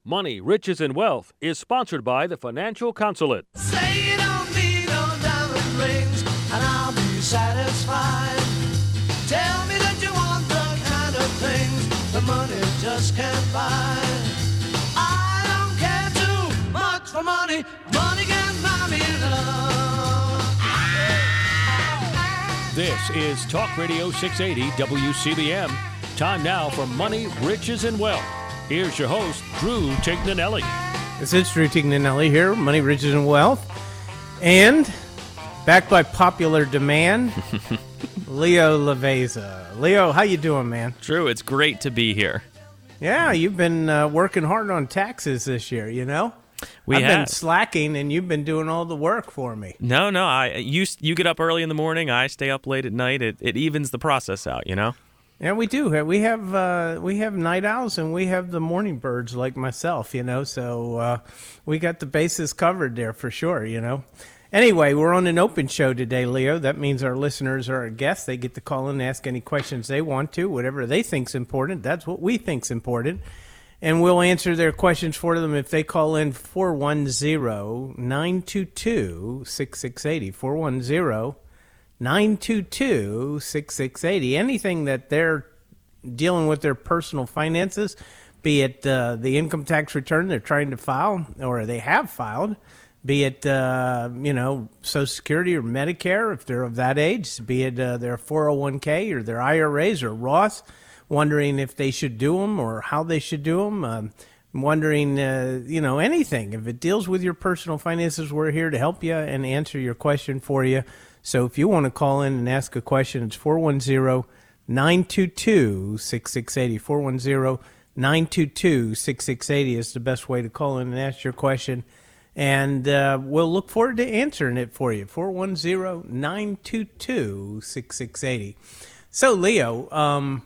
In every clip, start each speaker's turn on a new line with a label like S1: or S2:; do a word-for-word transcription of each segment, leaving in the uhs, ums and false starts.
S1: Money, Riches, and Wealth is sponsored by the Financial Consulate.
S2: Say you don't need no diamond rings, and I'll be satisfied. Tell me that you want the kind of things the money just can't buy. I don't care too much for money. Money can buy me love.
S1: This is Talk Radio six eighty W C B M. Time now for Money, Riches, and Wealth. Here's your host, Drew Tignanelli.
S3: This is Drew Tignanelli here, Money, Riches, and Wealth. And back by popular demand, Leo Laveza. Leo, how you doing, man?
S4: Drew, it's great to be here.
S3: Yeah, you've been uh, working hard on taxes this year, you know?
S4: We
S3: I've
S4: have.
S3: been slacking, and you've been doing all the work for me.
S4: No, no, I you you get up early in the morning, I stay up late at night. It it evens the process out, you know?
S3: Yeah, we do. We have uh, we have night owls and we have the morning birds like myself, you know. So uh, we got the bases covered there for sure, you know. Anyway, we're on an open show today, Leo. That means our listeners are our guests. They get to call in and ask any questions they want to, whatever they think's important. That's what we think's important. And we'll answer their questions for them if they call in four one zero, nine two two, six six eight zero, four one zero, nine two two, six six eight zero. Anything that they're dealing with their personal finances, be it uh, the income tax return they're trying to file or they have filed, be it, uh, you know, Social Security or Medicare if they're of that age, be it uh, their four oh one k or their I R As or Roth, wondering if they should do them or how they should do them, um, wondering, uh, you know, anything. If it deals with your personal finances, we're here to help you and answer your question for you. So if you want to call in and ask a question, it's four one zero, nine two two, six six eight zero. four one zero, nine two two, six six eight zero is the best way to call in and ask your question. And uh, we'll look forward to answering it for you. four one zero, nine two two, six six eight zero. So, Leo, um,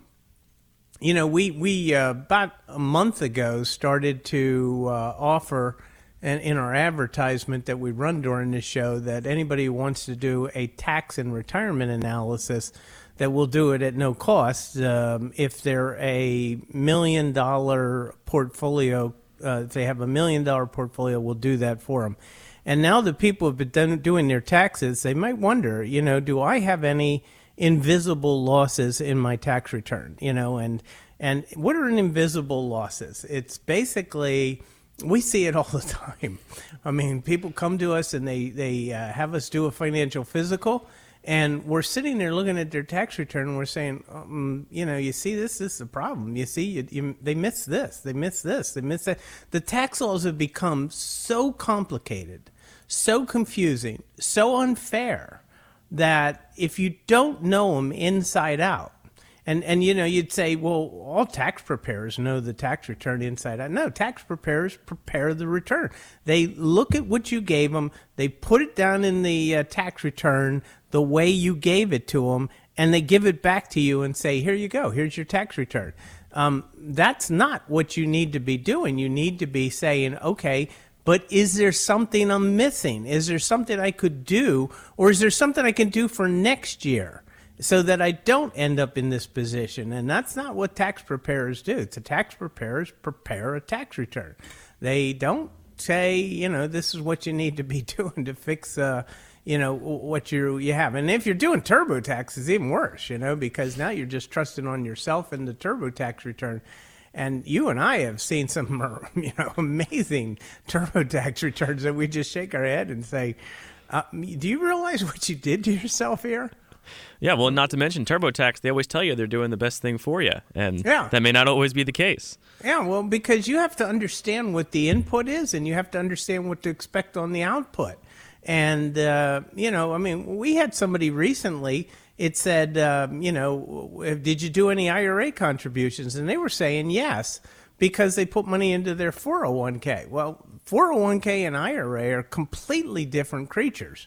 S3: you know, we, we uh, about a month ago started to uh, offer and in our advertisement that we run during this show that anybody who wants to do a tax and retirement analysis, that we'll do it at no cost. Um, if they're a million dollar portfolio, uh, if they have a million dollar portfolio, we'll do that for them. And now that people have been done, doing their taxes, they might wonder, you know, do I have any invisible losses in my tax return? You know, and and what are invisible losses? It's basically, we see it all the time. I mean, people come to us and they, they uh, have us do a financial physical, and we're sitting there looking at their tax return and we're saying, um, you know, you see this, this is a problem. You see, you, you, they miss this, they miss this, they miss that. The tax laws have become so complicated, so confusing, so unfair that if you don't know them inside out, And, and you know, you'd say, well, all tax preparers know the tax return inside out. No, tax preparers prepare the return. They look at what you gave them, they put it down in the uh, tax return the way you gave it to them, and they give it back to you and say, here you go, here's your tax return. Um, that's not what you need to be doing. You need to be saying, okay, but is there something I'm missing? Is there something I could do, or is there something I can do for next year so that I don't end up in this position? And that's not what tax preparers do. The tax preparers prepare a tax return. They don't say, you know, this is what you need to be doing to fix, uh, you know, what you you have. And if you're doing TurboTax, it's even worse, you know, because now you're just trusting on yourself and the TurboTax return. And you and I have seen some, you know, amazing TurboTax returns that we just shake our head and say, uh, do you realize what you did to yourself here?
S4: Yeah, well, not to mention TurboTax, they always tell you they're doing the best thing for you, and
S3: yeah.
S4: that may not always be the case.
S3: Yeah, well, because you have to understand what the input is, and you have to understand what to expect on the output. And, uh, you know, I mean, we had somebody recently, it said, um, you know, did you do any I R A contributions? And they were saying yes, because they put money into their four oh one k. Well, four oh one k and I R A are completely different creatures.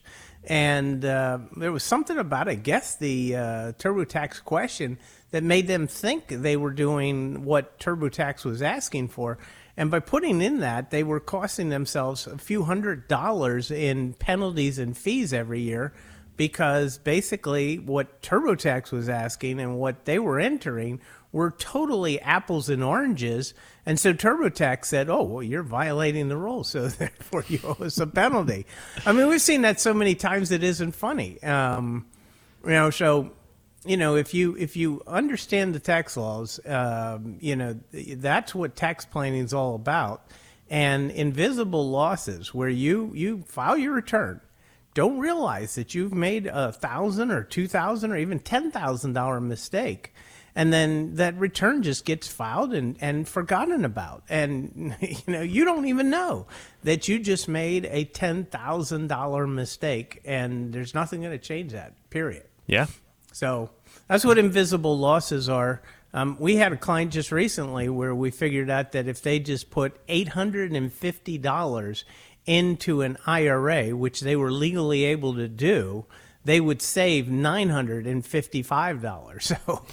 S3: And uh, there was something about, I guess, the uh, TurboTax question that made them think they were doing what TurboTax was asking for. And by putting in that, they were costing themselves a few hundred dollars in penalties and fees every year, because basically what TurboTax was asking and what they were entering were totally apples and oranges. And so TurboTax said, oh, well, you're violating the rules, so therefore you owe us a penalty. I mean, we've seen that so many times it isn't funny. Um, you know, so, you know, if you if you understand the tax laws, um, you know, that's what tax planning is all about. And invisible losses, where you, you file your return, don't realize that you've made a thousand or two thousand or even ten thousand dollar mistake, and then that return just gets filed and, and forgotten about, and you know you don't even know that you just made a ten thousand dollar mistake, and there's nothing going to change that. Period.
S4: Yeah.
S3: So that's what invisible losses are. Um, we had a client just recently where we figured out that if they just put eight hundred fifty dollars into an I R A, which they were legally able to do, they would save nine hundred fifty-five dollars. So,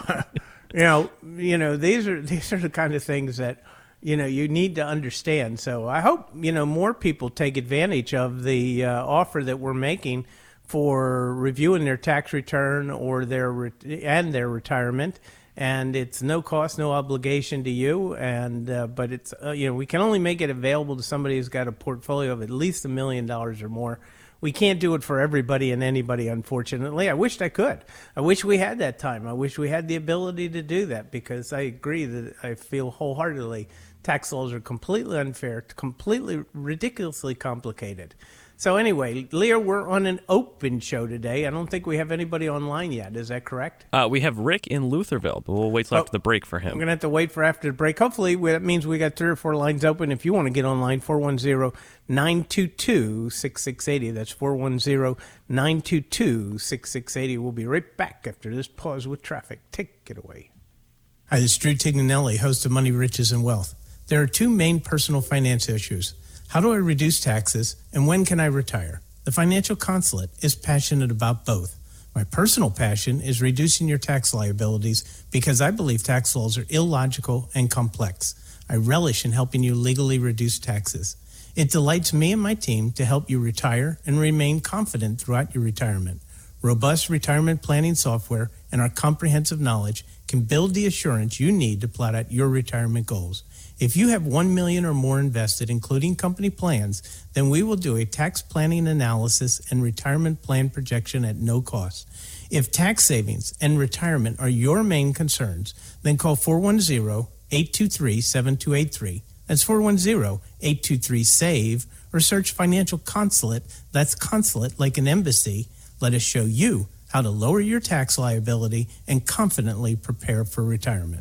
S3: you know, you know, these are these are the kind of things that, you know, you need to understand. So I hope, you know, more people take advantage of the uh, offer that we're making for reviewing their tax return or their re- and their retirement. And it's no cost, no obligation to you. And uh, but it's uh, you know we can only make it available to somebody who's got a portfolio of at least a million dollars or more. We can't do it for everybody and anybody, unfortunately. I wished I could. I wish we had that time. I wish we had the ability to do that, because I agree that I feel wholeheartedly tax laws are completely unfair, completely ridiculously complicated. So anyway, Leah, we're on an open show today. I don't think we have anybody online yet. Is that correct?
S4: Uh, we have Rick in Lutherville, but we'll wait till
S3: Oh,
S4: after the break for him.
S3: We're going to have to wait for after the break. Hopefully, we- that means we got three or four lines open. If you want to get online, four one zero, nine two two, six six eight zero. That's four one zero, nine two two, six six eight zero. We'll be right back after this pause with traffic. Take it away. Hi, this is Drew Tignanelli, host of Money, Riches, and Wealth. There are two main personal finance issues. How do I reduce taxes, and when can I retire? The Financial Consulate is passionate about both. My personal passion is reducing your tax liabilities because I believe tax laws are illogical and complex. I relish in helping you legally reduce taxes. It delights me and my team to help you retire and remain confident throughout your retirement. Robust retirement planning software and our comprehensive knowledge can build the assurance you need to plot out your retirement goals. If you have one million dollars or more invested, including company plans, then we will do a tax planning analysis and retirement plan projection at no cost. If tax savings and retirement are your main concerns, then call four one zero, eight two three, seven two eight three. That's four one zero, eight two three, SAVE, or search Financial Consulate. That's consulate like an embassy. Let us show you how to lower your tax liability and confidently prepare for retirement.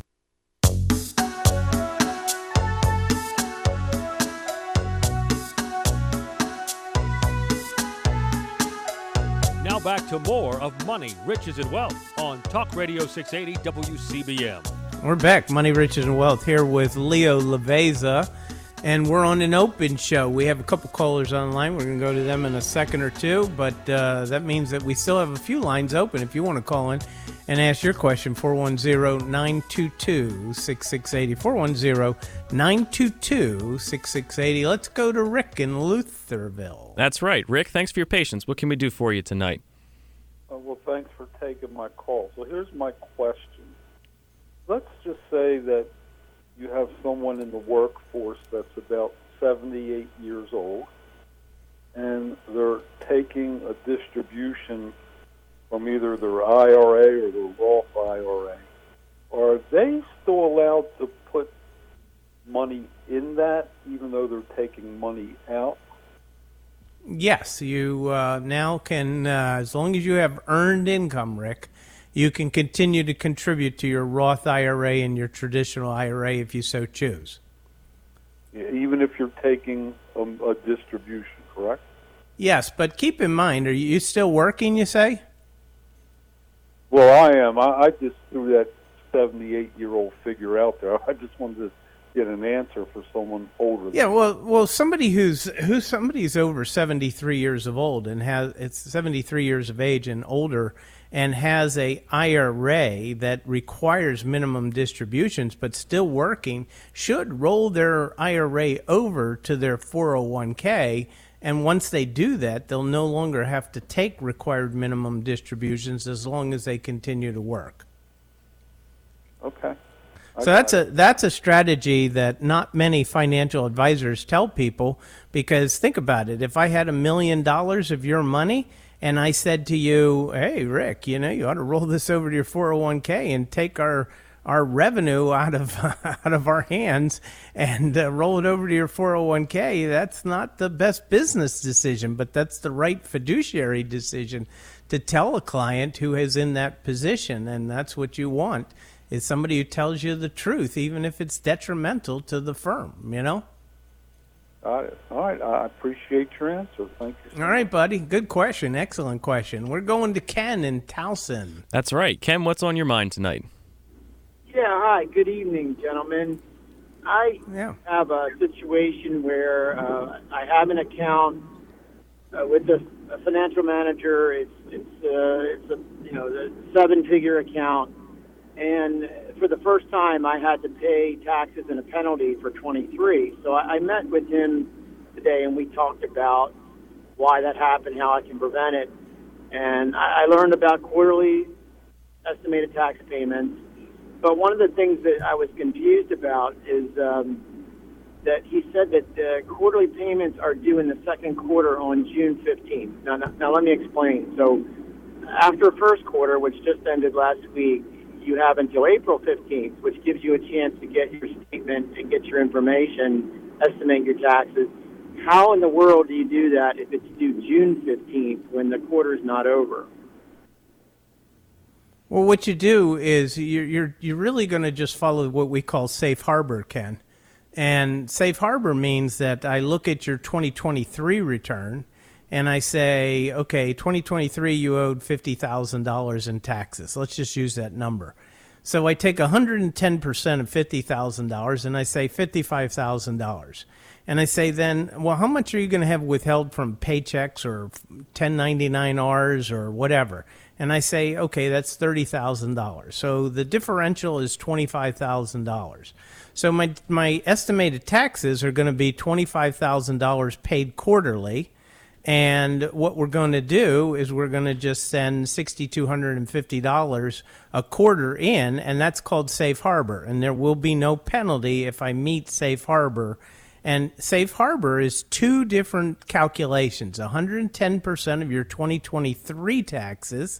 S1: Now back to more of Money, Riches, and Wealth on Talk Radio six eighty W C B M.
S3: We're back, Money, Riches, and Wealth, here with Leo Laveza, and we're on an open show. We have a couple callers online. We're going to go to them in a second or two, but uh, that means that we still have a few lines open. If you want to call in and ask your question, four one zero, nine two two, six six eight zero, four one zero, nine two two, six six eight zero. Let's go to Rick in Lutherville.
S4: That's right. Rick, thanks for your patience. What can we do for you tonight?
S5: Uh, well, thanks for taking my call. So here's my question. Let's just say that you have someone in the workforce that's about seventy-eight years old, and they're taking a distribution from either their I R A or their Roth I R A. Are they still allowed to put money in that, even though they're taking money out?
S3: Yes, you uh, now can, uh, as long as you have earned income, Rick, you can continue to contribute to your Roth I R A and your traditional I R A if you so choose.
S5: Yeah, even if you're taking a, a distribution, correct?
S3: Yes, but keep in mind, are you still working, you say?
S5: Well, I am. I, I just threw that seventy-eight-year-old figure out there. I just wanted to get an answer for someone older.
S3: Yeah, well, well, somebody who's who's somebody's over seventy-three years of old and has it's seventy-three years of age and older and has a I R A that requires minimum distributions but still working should roll their I R A over to their four oh one k. And once they do that, they'll no longer have to take required minimum distributions as long as they continue to work.
S5: Okay. I
S3: So
S5: got
S3: that's
S5: it.
S3: a that's a strategy that not many financial advisors tell people, because think about it. If I had a million dollars of your money and I said to you, "Hey, Rick, you know, you ought to roll this over to your four oh one k and take our our revenue out of out of our hands and uh, roll it over to your four oh one k," that's not the best business decision, but that's the right fiduciary decision to tell a client who is in that position, and that's what you want. Is somebody who tells you the truth, even if it's detrimental to the firm, you know?
S5: Got it. All right. I appreciate your answer. Thank you. so
S3: All right, buddy. Good question. Excellent question. We're going to Ken in Towson.
S4: That's right. Ken, what's on your mind tonight?
S6: Yeah, hi. Good evening, gentlemen. I
S3: Yeah.
S6: have a situation where uh, I have an account uh, with a, a financial manager. It's it's uh, it's a you know the seven-figure account, and for the first time, I had to pay taxes and a penalty for twenty-three. So I, I met with him today, and we talked about why that happened, how I can prevent it, and I, I learned about quarterly estimated tax payments. But one of the things that I was confused about is um, that he said that uh, quarterly payments are due in the second quarter on June fifteenth. Now, now, now, let me explain. So after first quarter, which just ended last week, you have until April fifteenth, which gives you a chance to get your statement and get your information, estimate your taxes. How in the world do you do that if it's due June fifteenth when the quarter's not over?
S3: Well, what you do is you're you're, you're really going to just follow what we call safe harbor, Ken. And safe harbor means that I look at your twenty twenty-three return and I say, okay, twenty twenty-three you owed fifty thousand dollars in taxes. Let's just use that number. So I take one hundred ten percent of fifty thousand dollars and I say fifty-five thousand dollars. And I say then, well, how much are you going to have withheld from paychecks or ten ninety-nine R's or whatever? And I say, okay, that's thirty thousand dollars. So the differential is twenty-five thousand dollars. So my my estimated taxes are going to be twenty-five thousand dollars paid quarterly. And what we're going to do is we're going to just send six thousand two hundred fifty dollars a quarter in, and that's called safe harbor. And there will be no penalty if I meet safe harbor. And safe harbor is two different calculations, one hundred ten percent of your twenty twenty-three taxes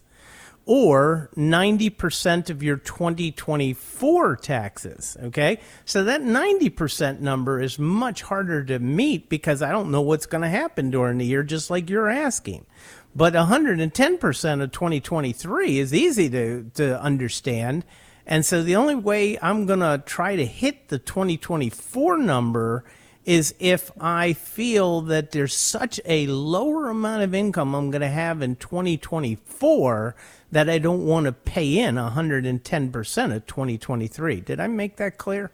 S3: or ninety percent of your twenty twenty-four taxes, okay? So that ninety percent number is much harder to meet because I don't know what's going to happen during the year, just like you're asking. But one hundred ten percent of twenty twenty-three is easy to, to understand. And so the only way I'm going to try to hit the twenty twenty-four number is if I feel that there's such a lower amount of income I'm going to have in twenty twenty-four that I don't want to pay in one hundred ten percent of twenty twenty-three. Did I make that clear?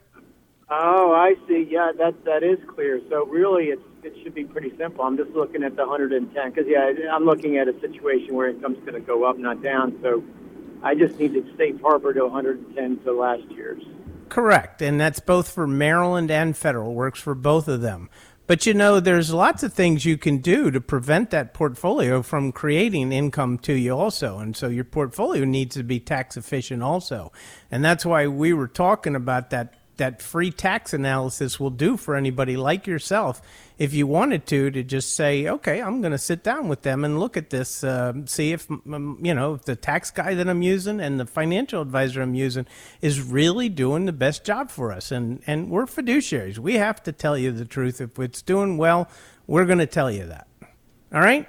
S6: Oh, I see. Yeah, that that is clear. So really, it's it should be pretty simple. I'm just looking at the one hundred ten because yeah, I'm looking at a situation where income's going to go up, not down. So I just need to safe harbor to one hundred ten to last year's.
S3: Correct, and that's both for Maryland and federal. Works for both of them. But you know, there's lots of things you can do to prevent that portfolio from creating income to you also. And so your portfolio needs to be tax efficient also. And that's why we were talking about that that free tax analysis will do for anybody like yourself if you wanted to, to just say, okay, I'm going to sit down with them and look at this, uh, see if, um, you know, if the tax guy that I'm using and the financial advisor I'm using is really doing the best job for us. And, and we're fiduciaries. We have to tell you the truth. If it's doing well, we're going to tell you that. All right?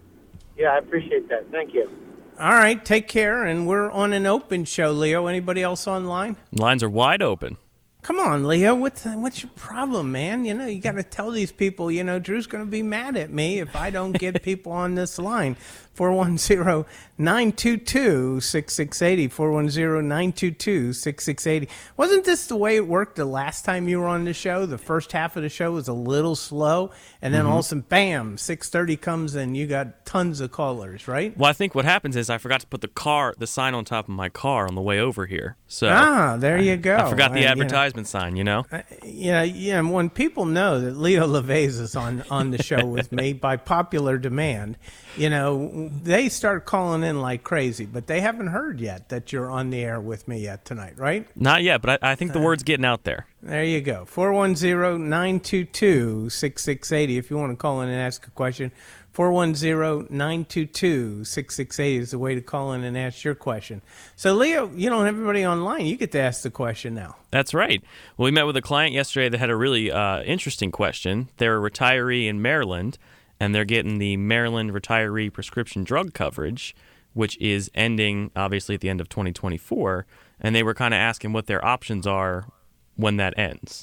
S6: Yeah, I appreciate that. Thank you.
S3: All right. Take care. And we're on an open show, Leo. Anybody else online?
S4: Lines are wide open.
S3: Come on, Leo. What's what's your problem, man? You know, you got to tell these people, you know, Drew's going to be mad at me if I don't get people on this line. four one zero, nine two two, six six eight zero, four one zero, nine two two, six six eight zero. Wasn't this the way it worked the last time you were on the show? The first half of the show was a little slow, and then mm-hmm. all of a sudden, bam, six thirty comes and you got tons of callers, right?
S4: Well, I think what happens is I forgot to put the car, the sign on top of my car on the way over here. So
S3: ah, there you go.
S4: I forgot the
S3: and,
S4: advertisement
S3: you know,
S4: sign, you know?
S3: Uh, yeah, yeah. When people know that Leo LeVays is on, on the show with me by popular demand, you know, mean, they start calling in like crazy, but they haven't heard yet that you're on the air with me yet tonight, right?
S4: Not yet, but I, I think the word's getting out there.
S3: There you go. four one zero, nine two two, six six eight zero if you want to call in and ask a question. four one zero, nine two two, six six eight zero is the way to call in and ask your question. So, Leo, you don't have everybody online. You get to ask the question now.
S4: That's right. Well, we met with a client yesterday that had a really uh, interesting question. They're a retiree in Maryland, and they're getting the Maryland retiree prescription drug coverage, which is ending, obviously, at the end of twenty twenty-four. And they were kind of asking what their options are when that ends.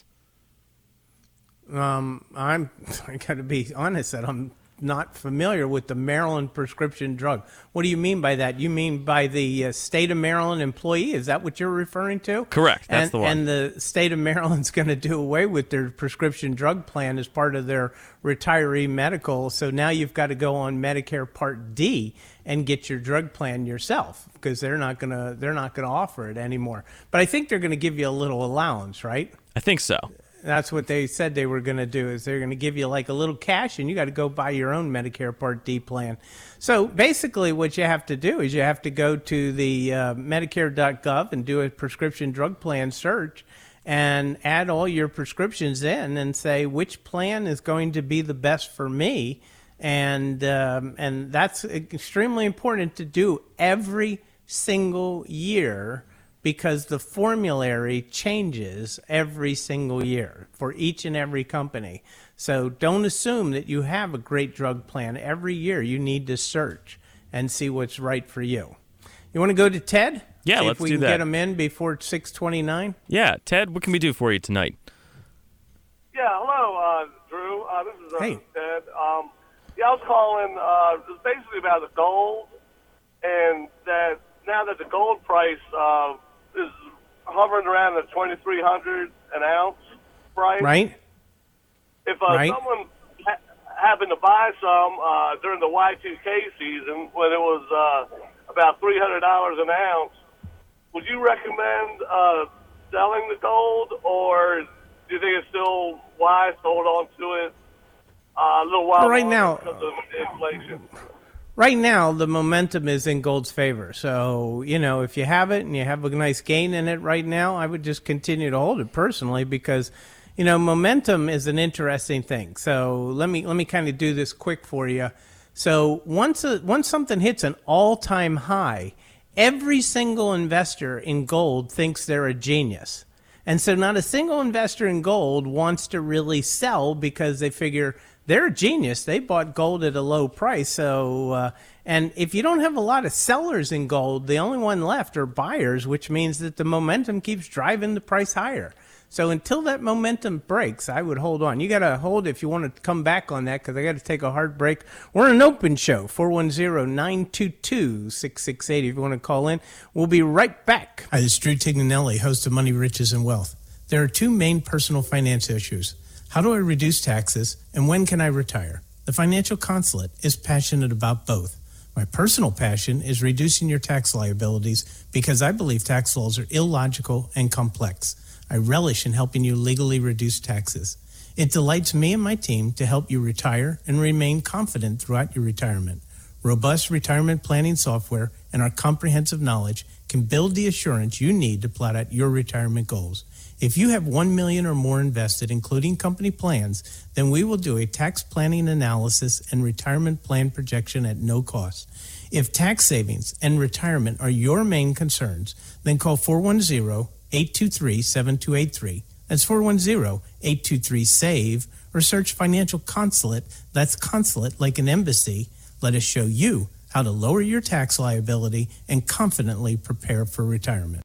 S3: Um, I'm, I got to be honest that I'm not familiar with the Maryland prescription drug. What do you mean by that? You mean by the uh, state of Maryland employee? Is that what you're referring to?
S4: Correct. That's
S3: and,
S4: the one.
S3: And the state of Maryland's going to do away with their prescription drug plan as part of their retiree medical. So now you've got to go on Medicare Part D and get your drug plan yourself because they're not going to they're not going to offer it anymore. But I think they're going to give you a little allowance, right?
S4: I think so.
S3: That's what they said they were going to do, is they're going to give you like a little cash and you got to go buy your own Medicare Part D plan. So basically what you have to do is you have to go to the uh, Medicare dot gov and do a prescription drug plan search and add all your prescriptions in and say which plan is going to be the best for me. And, um, and that's extremely important to do every single year, because the formulary changes every single year for each and every company. So don't assume that you have a great drug plan. Every year you need to search and see what's right for you. You want to go to Ted?
S4: Yeah,
S3: see
S4: let's
S3: if we
S4: do
S3: can
S4: that.
S3: get him in before six twenty-nine.
S4: Yeah, Ted, what can we do for you tonight?
S7: Yeah, hello, uh, Drew. Uh, this is uh,
S3: Hey.
S7: Ted. Um, yeah, I was calling uh, just basically about the gold, and that now that the gold price uh, is hovering around the twenty-three hundred an ounce price.
S3: Right?
S7: If uh,
S3: Right.
S7: someone ha- happened to buy some uh, during the Y two K season when it was uh, about three hundred dollars an ounce, would you recommend uh, selling the gold, or do you think it's still wise to hold on to it uh, a little while
S3: Well, right
S7: longer
S3: now-
S7: because of inflation?
S3: Right now, the momentum is in gold's favor. So, you know, if you have it and you have a nice gain in it right now, I would just continue to hold it personally because, you know, momentum is an interesting thing. So let me let me kind of do this quick for you. So once a, once something hits an all-time high, every single investor in gold thinks they're a genius. And so not a single investor in gold wants to really sell because they figure they're a genius. They bought gold at a low price. So, uh, and if you don't have a lot of sellers in gold, the only one left are buyers, which means that the momentum keeps driving the price higher. So until that momentum breaks, I would hold on. You got to hold if you want to come back on that because I got to take a hard break. We're an open show, four one zero, nine two two, six six eight zero if you want to call in. We'll be right back. Hi, this is Drew Tignanelli, host of Money, Riches, and Wealth. There are two main personal finance issues. How do I reduce taxes, and when can I retire? The Financial Consulate is passionate about both. My personal passion is reducing your tax liabilities because I believe tax laws are illogical and complex. I relish in helping you legally reduce taxes. It delights me and my team to help you retire and remain confident throughout your retirement. Robust retirement planning software and our comprehensive knowledge can build the assurance you need to plot out your retirement goals. If you have one million dollars or more invested, including company plans, then we will do a tax planning analysis and retirement plan projection at no cost. If tax savings and retirement are your main concerns, then call four one zero, eight two three, seven two eight three. That's four one zero, eight two three, SAVE, or search Financial Consulate. That's consulate like an embassy. Let us show you how to lower your tax liability and confidently prepare for retirement.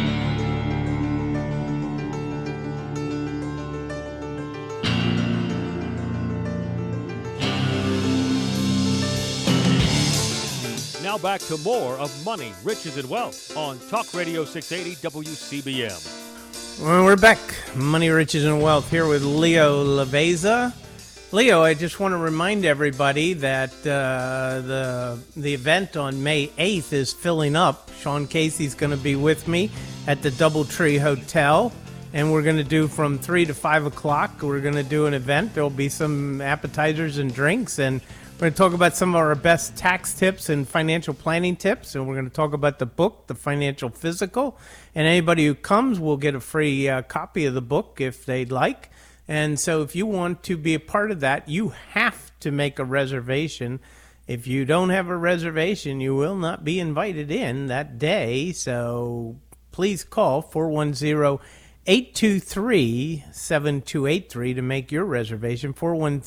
S1: Now back to more of Money, Riches, and Wealth on Talk Radio six eighty W C B M.
S3: Well, we're back. Money, Riches, and Wealth here with Leo Laveza. Leo, I just want to remind everybody that uh, the the event on May eighth is filling up. Sean Casey's going to be with me at the Doubletree Hotel, and we're going to do from three to five o'clock. We're going to do an event. There'll be some appetizers and drinks, and We're going to talk about some of our best tax tips and financial planning tips, and we're going to talk about the book, The Financial Physical. And anybody who comes will get a free uh, copy of the book if they'd like. And so if you want to be a part of that, you have to make a reservation. If you don't have a reservation, you will not be invited in that day. So please call four one zero, eight two three, seven two eight three to make your reservation. four one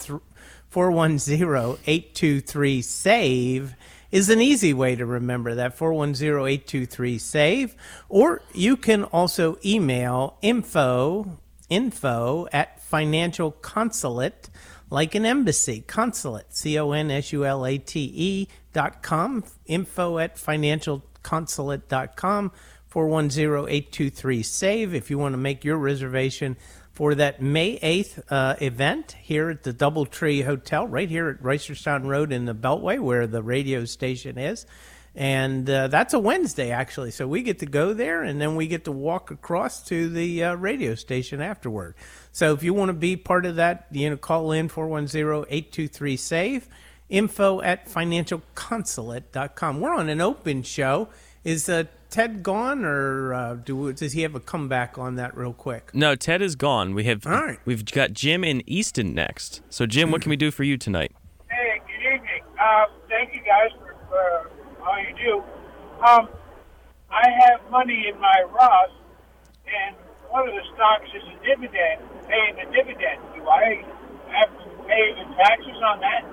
S3: zero, eight two three, SAVE is an easy way to remember that, four one zero, eight two three, SAVE. Or you can also email info, info at financial consulate, like an embassy, consulate, C O N S U L A T E dot com, info at financial consulate dot com, four one zero, eight two three, SAVE, if you want to make your reservation for that May eighth uh, event here at the Doubletree Hotel, right here at Reisterstown Road in the Beltway, where the radio station is. And uh, that's a Wednesday, actually. So we get to go there, and then we get to walk across to the uh, radio station afterward. So if you want to be part of that, you know, call in four one zero, eight two three, SAVE, info at financial consulate dot com. We're on an open show. Is uh, Ted gone, or uh, do, does he have a comeback on that real quick?
S4: No, Ted is gone. We have,
S3: all right.
S4: We've got Jim in Easton next. So, Jim, what can we do for you tonight?
S8: Hey, good evening. Uh, thank you guys for, for all you do. Um, I have money in my Roth, and one of the stocks is a dividend, paying a dividend. Do I have to pay the taxes on that?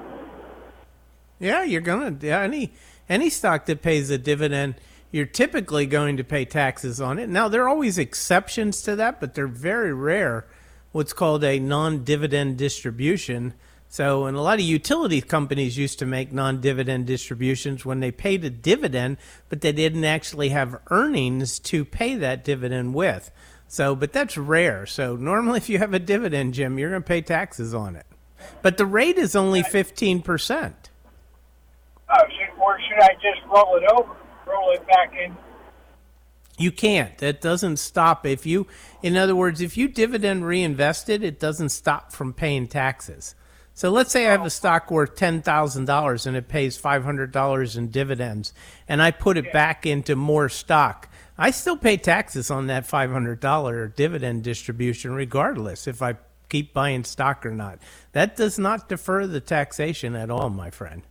S3: Yeah, you're gonna. Yeah, any any stock that pays a dividend, you're typically going to pay taxes on it. Now, there are always exceptions to that, but they're very rare, what's called a non-dividend distribution. So, and a lot of utility companies used to make non-dividend distributions when they paid a dividend, but they didn't actually have earnings to pay that dividend with. So, but that's rare. So normally if you have a dividend, Jim, you're going to pay taxes on it. But the rate is only fifteen percent.
S8: Oh, should, or should I just roll it over? Roll it back in?
S3: You can't. That doesn't stop. If you, in other words, if you dividend reinvested, it doesn't stop from paying taxes. So let's say I have a stock worth ten thousand dollars and it pays five hundred dollars in dividends, and I put it yeah. back into more stock. I still pay taxes on that five hundred dollars dividend distribution regardless if I keep buying stock or not. That does not defer the taxation at all, my friend.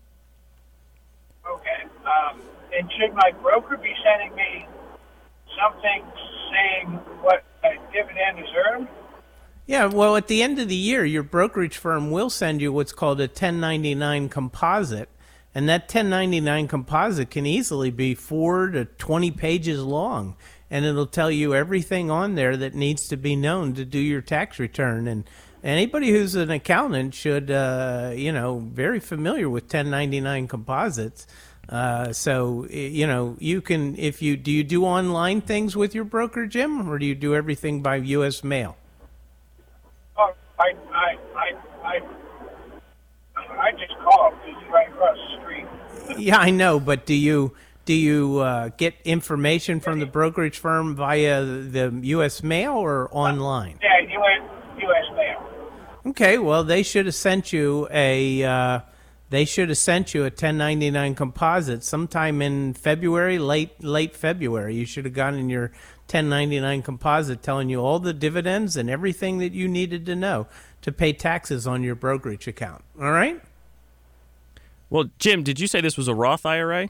S8: Okay. Um, and should my broker be sending me something saying what a dividend is earned?
S3: Yeah, well, at the end of the year, your brokerage firm will send you what's called a ten ninety-nine composite, and that ten ninety-nine composite can easily be four to twenty pages long, and it'll tell you everything on there that needs to be known to do your tax return. And anybody who's an accountant should, uh, you know, very familiar with ten ninety-nine composites. Uh, so, you know, you can, if you, do you do online things with your broker, Jim, or do you do everything by U S mail?
S8: Oh, I, I, I, I, I just call because it's right across the street.
S3: Yeah, I know, but do you do you uh, get information from the brokerage firm via the U S mail or online?
S8: Yeah, U S U S mail.
S3: Okay, well, they should have sent you a uh, they should have sent you a ten ninety-nine composite sometime in February, late late February. You should have gotten your ten ninety-nine composite telling you all the dividends and everything that you needed to know to pay taxes on your brokerage account. All right?
S4: Well, Jim, did you say this was a Roth I R A?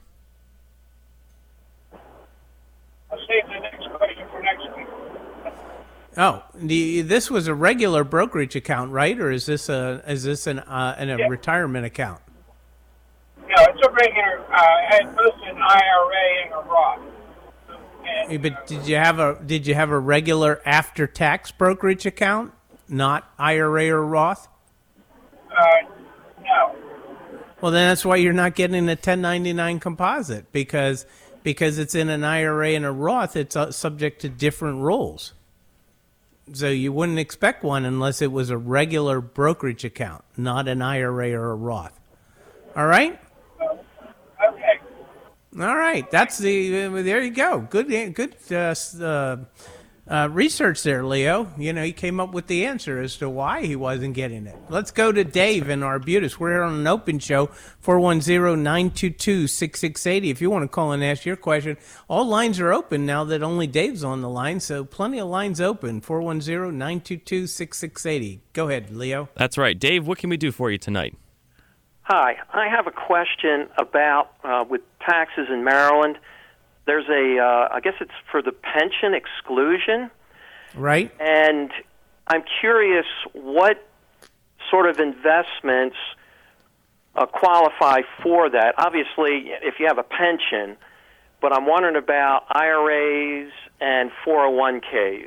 S8: I'll save the next question for next week.
S3: Oh, the, this was a regular brokerage account, right? Or is this a is this an uh, an, a
S8: yeah.
S3: retirement account?
S8: No, it's a regular. Uh, I had both an I R A and a Roth. And,
S3: Yeah, but did you have a did you have a regular after tax brokerage account, not I R A or Roth?
S8: Uh, no.
S3: Well, then that's why you're not getting a ten ninety-nine composite, because because it's in an I R A and a Roth. It's uh, subject to different rules. So you wouldn't expect one unless it was a regular brokerage account, not an I R A or a Roth. All right?
S8: Okay.
S3: All right. That's the, uh, there you go. Good, good uh, uh, uh, research there, Leo. You know, he came up with the answer as to why he wasn't getting it. Let's go to Dave in Arbutus. We're here on an open show, four one zero, nine two two, six six eight zero. If you want to call and ask your question, all lines are open now that only Dave's on the line, so plenty of lines open, four one zero, nine two two, six six eight zero. Go ahead, Leo.
S4: That's right. Dave, what can we do for you tonight?
S9: Hi. I have a question about uh, with taxes in Maryland. There's a, uh, I guess it's for the pension exclusion.
S3: Right.
S9: And I'm curious what sort of investments uh, qualify for that. Obviously, if you have a pension, but I'm wondering about I R As and four oh one k's.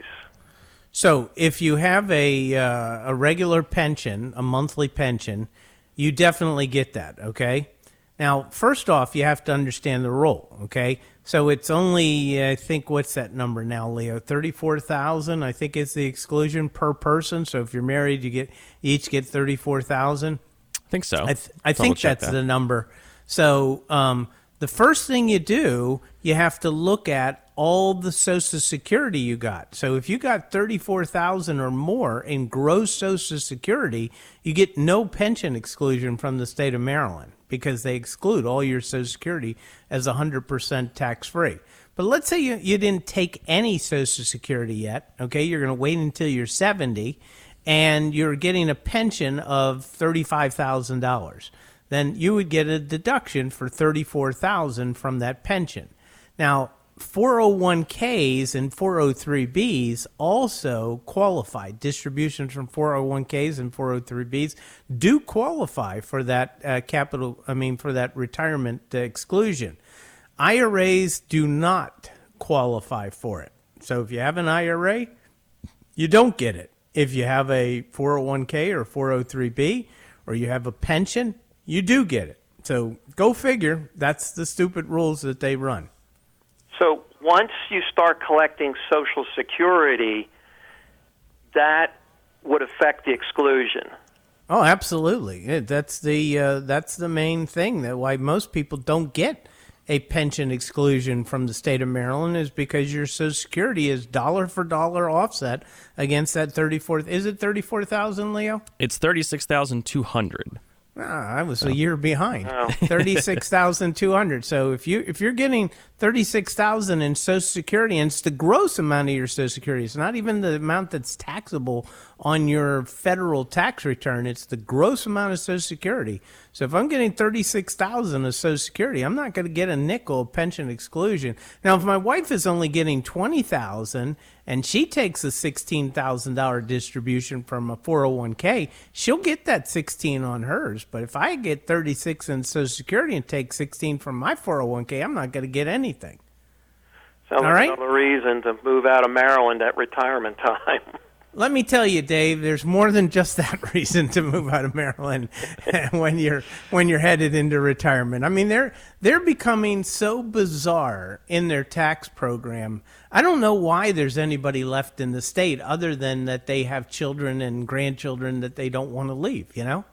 S3: So if you have a uh, a regular pension, a monthly pension, you definitely get that, okay? Now, first off, you have to understand the rule, okay? So it's only, I think, what's that number now, Leo? thirty-four thousand, I think is the exclusion per person. So if you're married, you get you each get thirty-four thousand.
S4: I think so.
S3: I, th- I think that's
S4: that.
S3: the number. So um, the first thing you do, you have to look at all the Social Security you got. So if you got thirty-four thousand or more in gross Social Security, you get no pension exclusion from the state of Maryland because they exclude all your Social Security as one hundred percent tax-free. But let's say you, you didn't take any Social Security yet, okay? You're going to wait until you're seventy, and you're getting a pension of thirty-five thousand dollars. Then you would get a deduction for thirty-four thousand dollars from that pension. Now, four oh one k's and four oh three b's also qualify. Distributions from four oh one k's and four oh three b's do qualify for that uh, capital, I mean, for that retirement uh, exclusion. I R As do not qualify for it. So if you have an I R A, you don't get it. If you have a four oh one k or four oh three b or you have a pension, you do get it. So go figure. That's the stupid rules that they run.
S9: So once you start collecting Social Security, that would affect the exclusion.
S3: Oh, absolutely. It, that's the uh, that's the main thing that why most people don't get a pension exclusion from the state of Maryland is because your Social Security is dollar for dollar offset against that thirty-four. Is it thirty-four thousand, Leo?
S4: It's thirty-six thousand two hundred.
S3: Ah, I was a year behind. Oh. thirty-six thousand two hundred. So if you if you're getting thirty-six thousand in Social Security, and it's the gross amount of your Social Security, it's not even the amount that's taxable on your federal tax return. It's the gross amount of Social Security. So if I'm getting thirty-six thousand of Social Security, I'm not going to get a nickel of pension exclusion. Now, if my wife is only getting twenty thousand and she takes a sixteen thousand dollars distribution from a four oh one k, she'll get that sixteen on hers. But if I get thirty-six in Social Security and take sixteen from my four oh one k, I'm not going to get anything.
S9: Sounds
S3: All
S9: like
S3: right?
S9: another reason to move out of Maryland at retirement time.
S3: Let me tell you, Dave, there's more than just that reason to move out of Maryland when you're when you're headed into retirement. I mean, they're they're becoming so bizarre in their tax program. I don't know why there's anybody left in the state other than that they have children and grandchildren that they don't want to leave, you know?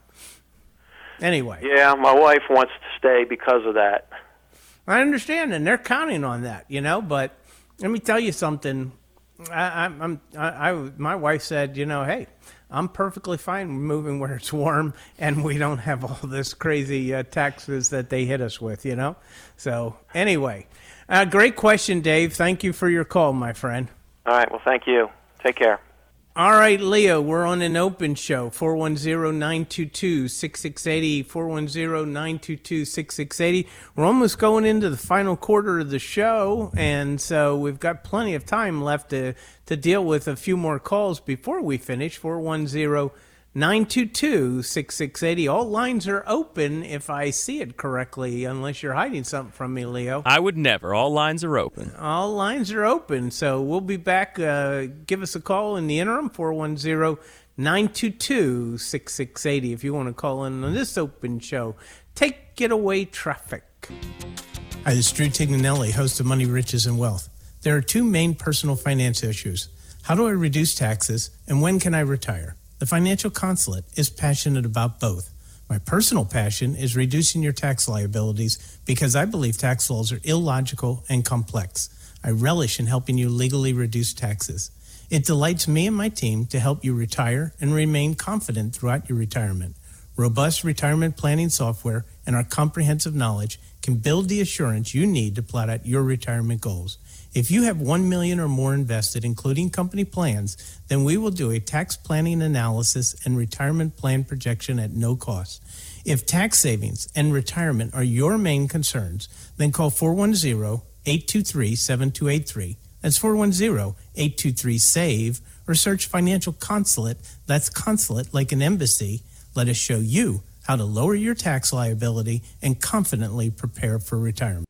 S3: Anyway.
S9: Yeah, my wife wants to stay because of that.
S3: I understand, and they're counting on that, you know, but let me tell you something. I, I'm, I, I, my wife said, you know, hey, I'm perfectly fine moving where it's warm and we don't have all this crazy uh, taxes that they hit us with, you know? So anyway, uh, great question, Dave. Thank you for your call, my friend.
S9: All right. Well, thank you. Take care.
S3: All right, Leo, we're on an open show, four one zero, nine two two, six six eight zero, four one zero, nine two two, six six eight zero. We're almost going into the final quarter of the show, and so we've got plenty of time left to, to deal with a few more calls before we finish, four one zero, nine two two, six six eight zero. All lines are open if I see it correctly, unless you're hiding something from me, Leo.
S4: I would never. All lines are open.
S3: All lines are open, so we'll be back. Uh, give us a call in the interim, four one zero, nine two two, six six eight zero if you want to call in on this open show. Take it away, traffic. Hi, this is Drew Tignanelli, host of Money, Riches, and Wealth. There are two main personal finance issues. How do I reduce taxes, and when can I retire? The Financial Consulate is passionate about both. My personal passion is reducing your tax liabilities because I believe tax laws are illogical and complex. I relish in helping you legally reduce taxes. It delights me and my team to help you retire and remain confident throughout your retirement. Robust retirement planning software and our comprehensive knowledge can build the assurance you need to plot out your retirement goals. If you have one million dollars or more invested, including company plans, then we will do a tax planning analysis and retirement plan projection at no cost. If tax savings and retirement are your main concerns, then call four one zero, eight two three, seven two eight three. That's four one zero, eight two three, SAVE, or search Financial Consulate. That's consulate like an embassy. Let us show you how to lower your tax liability and confidently prepare for retirement.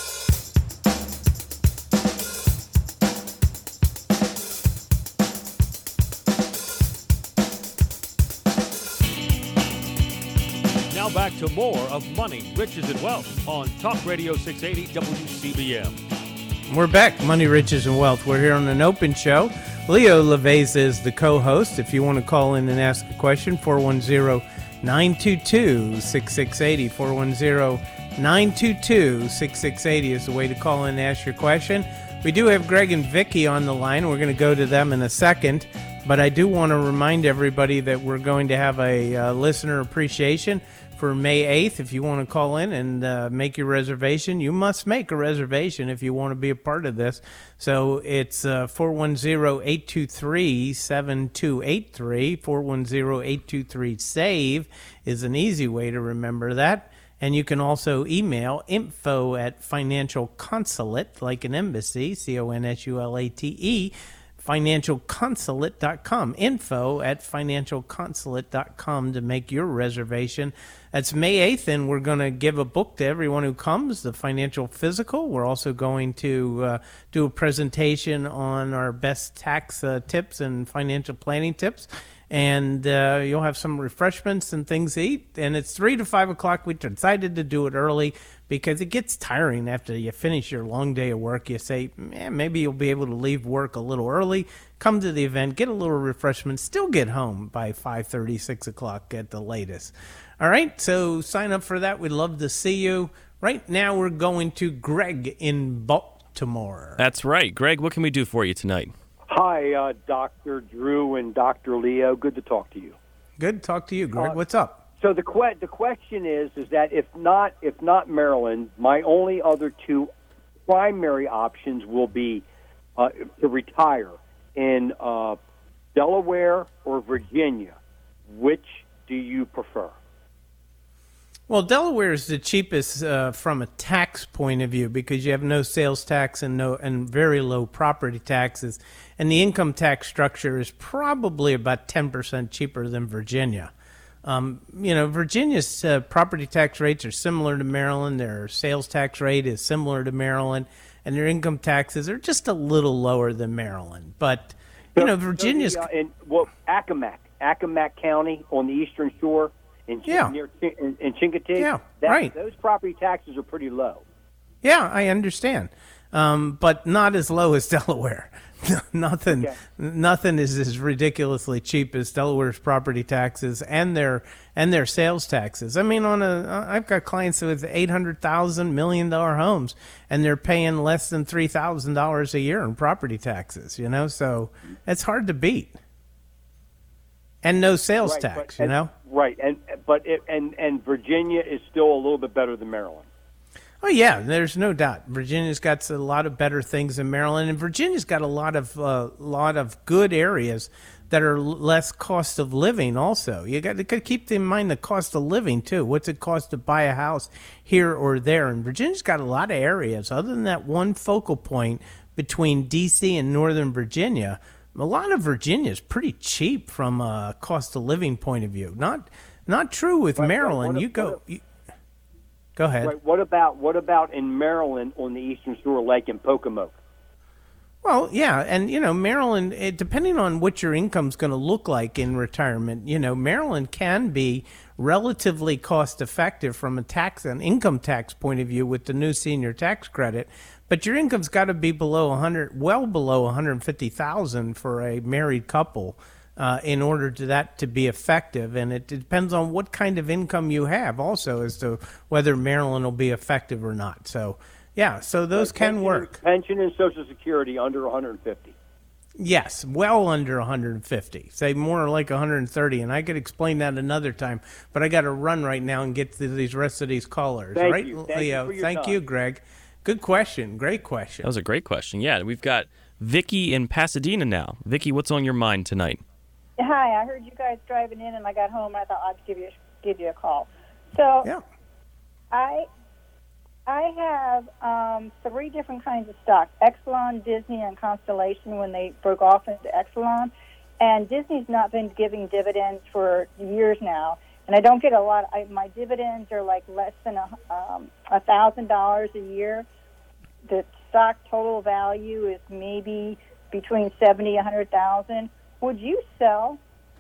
S1: Now back to more of Money, Riches, and Wealth on Talk Radio six eighty W C B M.
S3: We're back, Money, Riches, and Wealth. We're here on an open show. Leo LeVeza is the co-host. If you want to call in and ask a question, four one zero, nine two two, six six eight zero. four one zero, nine two two, six six eight zero is the way to call in and ask your question. We do have Greg and Vicky on the line. We're going to go to them in a second. But I do want to remind everybody that we're going to have a uh, listener appreciation for May eighth. If you want to call in and uh, make your reservation, you must make a reservation if you want to be a part of this. So it's uh, four one zero, eight two three, seven two eight three. four one zero, eight two three, SAVE is an easy way to remember that. And you can also email info at financial consulate, like an embassy, C O N S U L A T E, financial consulate dot com, info at financial consulate dot com to make your reservation. That's May eighth, and we're going to give a book to everyone who comes, the Financial Physical. We're also going to uh, do a presentation on our best tax uh, tips and financial planning tips. And uh, you'll have some refreshments and things to eat. And it's three to five o'clock. We decided to do it early because it gets tiring after you finish your long day of work. You say, man, maybe you'll be able to leave work a little early, come to the event, get a little refreshment, still get home by five thirty, six o'clock at the latest. All right, so sign up for that. We'd love to see you. Right now we're going to Greg in Baltimore.
S4: That's right. Greg, what can we do for you tonight?
S10: Hi, uh, Doctor Drew and Doctor Leo. Good to talk to you.
S3: Good to talk to you, Greg.
S10: Uh,
S3: What's up?
S10: So the que- the question is is that if not if not Maryland, my only other two primary options will be uh, to retire in uh, Delaware or Virginia. Which do you prefer?
S3: Well, Delaware is the cheapest uh, from a tax point of view because you have no sales tax and no and very low property taxes, and the income tax structure is probably about ten percent cheaper than Virginia. Um, you know, Virginia's uh, property tax rates are similar to Maryland. Their sales tax rate is similar to Maryland, and their income taxes are just a little lower than Maryland. But you
S10: so,
S3: know, Virginia's
S10: so the, uh, in well, Accomack, Accomack County on the Eastern Shore. In,
S3: yeah.
S10: near in, in Chincoteague,
S3: yeah,
S10: that,
S3: right.
S10: Those property taxes are pretty low.
S3: Yeah, I understand, um, but not as low as Delaware. nothing,
S10: okay.
S3: nothing is as ridiculously cheap as Delaware's property taxes and their and their sales taxes. I mean, on a, I've got clients with eight hundred thousand million dollar homes, and they're paying less than three thousand dollars a year in property taxes. You know, so it's hard to beat. And no sales
S10: right,
S3: tax,
S10: but,
S3: you know.
S10: And, right, and but it, and and Virginia is still a little bit better than Maryland.
S3: Oh yeah, there's no doubt. Virginia's got a lot of better things than Maryland, and Virginia's got a lot of uh, lot of good areas that are less cost of living. Also, you got to keep in mind the cost of living too. What's it cost to buy a house here or there? And Virginia's got a lot of areas other than that one focal point between D C and Northern Virginia. A lot of Virginia is pretty cheap from a cost of living point of view. Not not true with
S10: right,
S3: Maryland.
S10: Right.
S3: You go you, go ahead.
S10: Right. What about what about in Maryland on the Eastern Shore Lake in Pocomoke?
S3: Well, yeah, and you know Maryland, it, depending on what your income's going to look like in retirement, you know Maryland can be relatively cost effective from a tax and income tax point of view with the new senior tax credit. But your income's got to be below one hundred, well below one hundred fifty thousand for a married couple, uh, in order to that to be effective. And it depends on what kind of income you have, also, as to whether Maryland will be effective or not. So, Yeah, so those
S10: Like
S3: can
S10: pension-
S3: work.
S10: Pension and Social Security under one hundred fifty.
S3: Yes, well under one hundred fifty. Say more like one hundred thirty, and I could explain that another time. But I got to run right now and get to these rest of these callers.
S10: Thank
S3: right,
S10: you. Thank you
S3: Leo?
S10: for your
S3: Thank
S10: time.
S3: you, Greg. Good question. Great question.
S4: That was a great question. Yeah, we've got Vicky in Pasadena now. Vicky, what's on your mind tonight?
S11: Hi, I heard you guys driving in, and I got home. And I thought I'd give you give you a call. So,
S3: yeah.
S11: I I have um, three different kinds of stock: Exelon, Disney, and Constellation. When they broke off into Exelon, and Disney's not been giving dividends for years now, and I don't get a lot. I, my dividends are like less than a um, a thousand dollars a year. The stock total value is maybe between seventy a hundred thousand. Would you sell?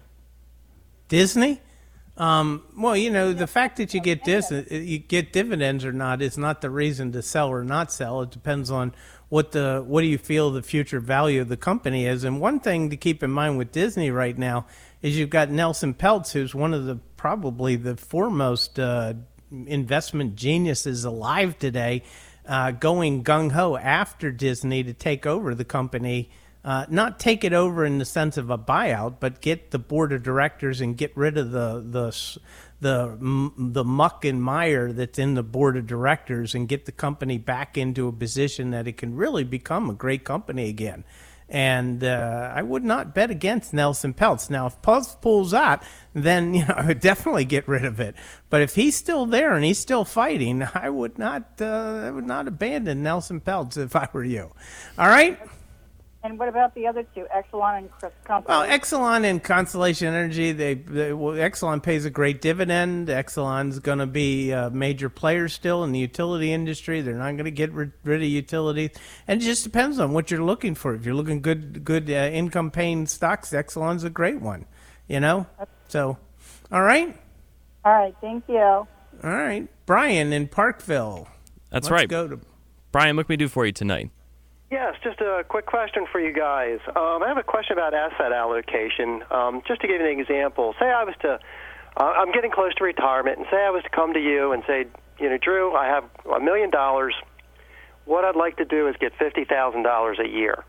S3: Disney? Um, well, you know, the fact that you get dis- you get dividends or not is not the reason to sell or not sell. It depends on what the what do you feel the future value of the company is. And one thing to keep in mind with Disney right now is you've got Nelson Peltz, who's one of the probably the foremost uh, investment geniuses alive today, uh, going gung ho after Disney to take over the company. Uh, not take it over in the sense of a buyout, but get the board of directors and get rid of the the the the muck and mire that's in the board of directors and get the company back into a position that it can really become a great company again. And uh, I would not bet against Nelson Peltz. Now, if Peltz pulls out, then you know I would definitely get rid of it. But if he's still there and he's still fighting, I would not uh, I would not abandon Nelson Peltz if I were you. All right.
S11: And what about the other two, Exelon and Constellation?
S3: Well, Exelon and Constellation Energy, they, they well, Exelon pays a great dividend. Exelon's going to be a major player still in the utility industry. They're not going to get rid, rid of utilities. And it just depends on what you're looking for. If you're looking good, good uh, income-paying stocks, Exelon's a great one. You know. So, all right.
S11: All right. Thank you. All
S3: right, Brian in Parkville.
S4: That's
S3: Let's
S4: right.
S3: Go to
S4: Brian. What can we do for you tonight?
S12: Yes, just a quick question for you guys. Um, I have a question about asset allocation. Um, just to give you an example, say I was to, uh, I'm getting close to retirement, and say I was to come to you and say, you know, Drew, I have a million dollars. What I'd like to do is get fifty thousand dollars a year.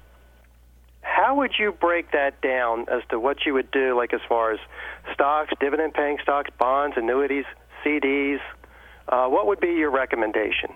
S12: How would you break that down as to what you would do, like as far as stocks, dividend-paying stocks, bonds, annuities, C Ds? Uh, what would be your recommendation?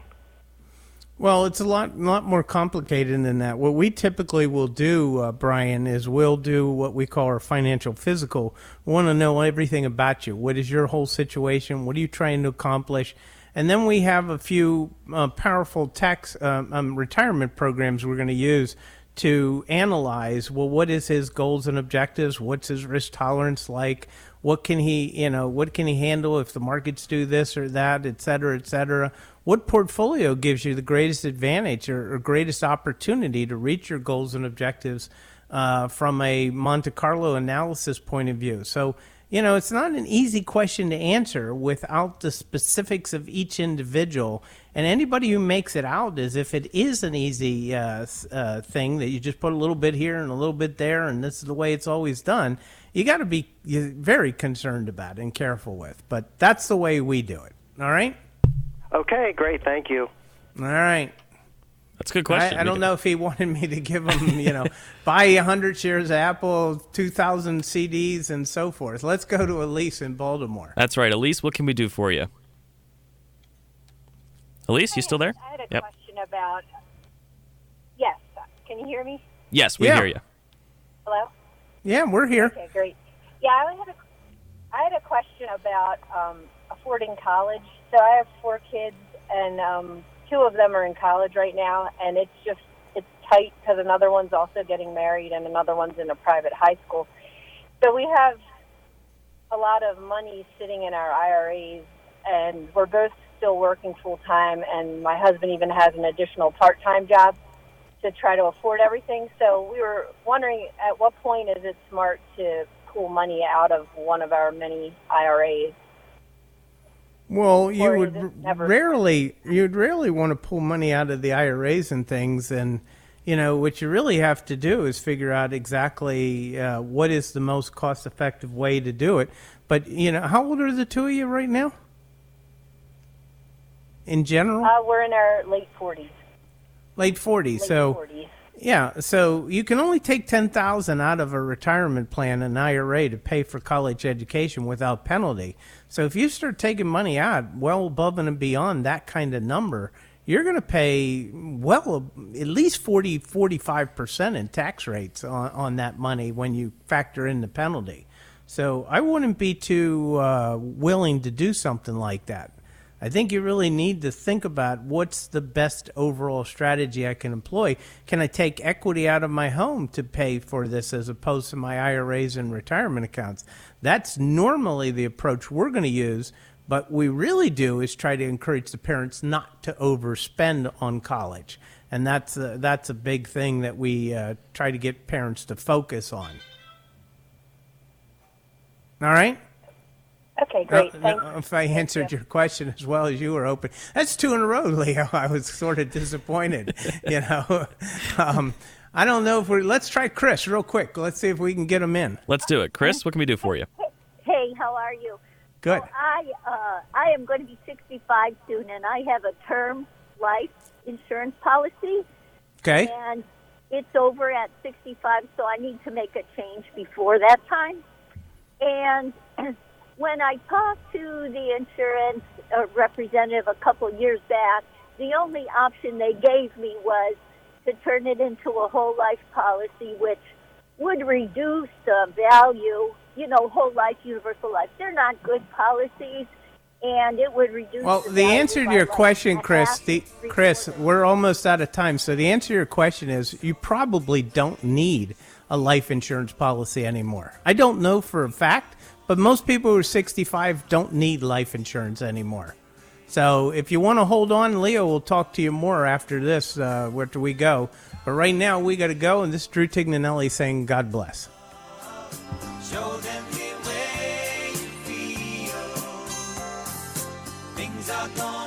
S3: Well, it's a lot, lot more complicated than that. What we typically will do, uh, Brian, is we'll do what we call our financial physical. We want to know everything about you. What is your whole situation? What are you trying to accomplish? And then we have a few uh, powerful tax um, um, retirement programs we're going to use to analyze, well, what is his goals and objectives? What's his risk tolerance like? What can he, you know, what can he handle if the markets do this or that, et cetera, et cetera? What portfolio gives you the greatest advantage or, or greatest opportunity to reach your goals and objectives uh, from a Monte Carlo analysis point of view? So, you know, it's not an easy question to answer without the specifics of each individual. And anybody who makes it out as if it is an easy uh, uh, thing that you just put a little bit here and a little bit there and this is the way it's always done, you got to be very concerned about it and careful with. But that's the way we do it. All right?
S12: Okay, great. Thank you.
S3: All right.
S4: That's a good question.
S3: I, I don't know if he wanted me to give him, you know, buy one hundred shares of Apple, two thousand C Ds, and so forth. Let's go to Elise in Baltimore.
S4: That's right. Elise, what can we do for you? Elise, you still there?
S13: I had a
S4: Yep.
S13: question about. Yes. Can you hear me?
S4: Yes, we
S3: Yeah.
S4: hear you.
S13: Hello?
S3: Yeah, we're here.
S13: Okay, great. Yeah, I had a, I had a question about um, affording college. So I have four kids, and um, two of them are in college right now, and it's just, it's tight because another one's also getting married and another one's in a private high school. So we have a lot of money sitting in our I R As, and we're both still working full-time, and my husband even has an additional part-time job to try to afford everything. So we were wondering, at what point is it smart to pull money out of one of our many I R As?
S3: Well, you
S13: Or is
S3: would
S13: it
S3: r-
S13: never-
S3: rarely, you'd rarely want to pull money out of the I R As and things. And, you know, what you really have to do is figure out exactly uh, what is the most cost-effective way to do it. But, you know, how old are the two of you right now? In general?
S13: Uh, we're in our late forties.
S3: Late forties.
S13: Late
S3: so,
S13: forties.
S3: yeah. So you can only take ten thousand out of a retirement plan, an I R A, to pay for college education without penalty. So if you start taking money out well above and beyond that kind of number, you're going to pay well at least forty, forty-five percent in tax rates on, on that money when you factor in the penalty. So I wouldn't be too uh, willing to do something like that. I think you really need to think about what's the best overall strategy I can employ. Can I take equity out of my home to pay for this as opposed to my I R As and retirement accounts? That's normally the approach we're going to use, but we really do is try to encourage the parents not to overspend on college. And that's a, that's a big thing that we uh, try to get parents to focus on. All right?
S13: Okay, great.
S3: Uh,
S13: Thanks.
S3: uh, if I answered your question as well as you were open. That's two in a row, Leo. I was sort of disappointed, you know. Um, I don't know if we're, let's try Chris real quick. Let's see if we can get him in.
S4: Let's do it. Chris, what can we do for you?
S14: Hey, how are you?
S3: Good.
S14: Well, I uh, I am going to be sixty-five soon, and I have a term life insurance policy.
S3: Okay.
S14: And it's over at sixty-five, so I need to make a change before that time. And when I talked to the insurance uh, representative a couple years back, the only option they gave me was to turn it into a whole life policy, which would reduce the value, you know, whole life, universal life. They're not good policies, and it would reduce
S3: Well,
S14: the
S3: the
S14: value
S3: answer to
S14: by
S3: your
S14: like
S3: question,
S14: a
S3: Chris,
S14: half,
S3: the,
S14: three
S3: Chris,
S14: quarters.
S3: we're almost out of time. So the answer to your question is you probably don't need a life insurance policy anymore. I don't know for a fact, but most people who are sixty-five don't need life insurance anymore. So if you want to hold on, Leo will talk to you more after this, uh, after we go. But right now, we got to go, and this is Drew Tignanelli saying God bless.
S2: Show them the way you feel. Things are going